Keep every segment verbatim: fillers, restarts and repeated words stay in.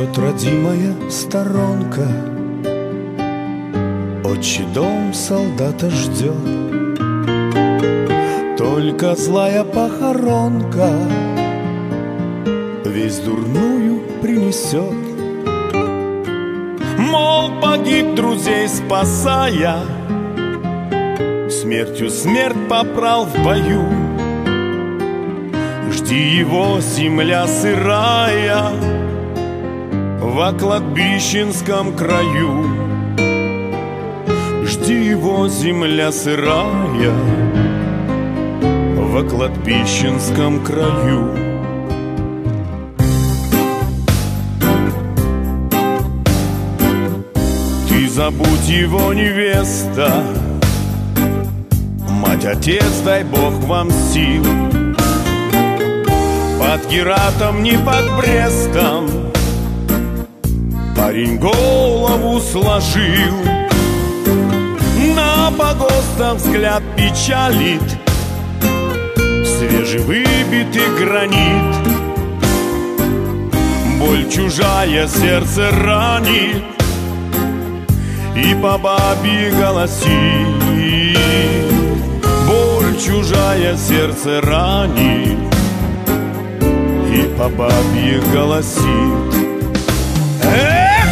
Ждет родимая сторонка, отчий дом солдата ждет. Только злая похоронка весть дурную принесет. Мол, погиб друзей спасая, смертью смерть попрал в бою. Жди его, земля сырая, во кладбищенском краю. Жди его, земля сырая, во кладбищенском краю. Ты забудь его, невеста, мать, отец, дай Бог вам сил. Под Гератом, не под Брестом парень голову сложил. На погостах взгляд печалит свежевыбитый гранит. Боль чужая сердце ранит и по бабье голосит. Боль чужая сердце ранит и по бабье голосит. Эх!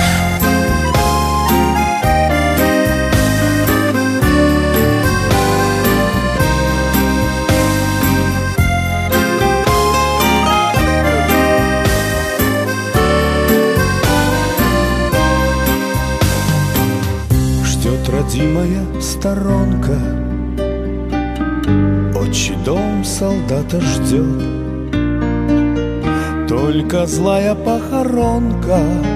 Ждет родимая сторонка, отчий дом солдата ждет. Только злая похоронка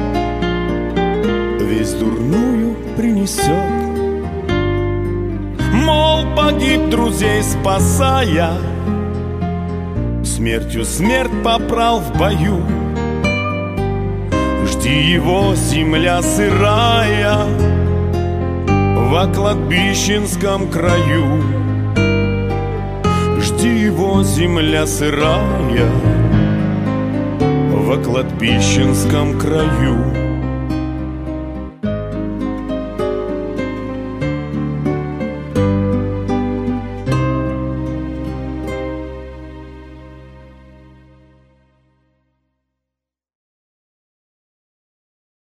весть дурную принесет. Мол, погиб друзей спасая, смертью смерть попрал в бою. Жди его, земля сырая, во кладбищенском краю. Жди его, земля сырая, во кладбищенском краю.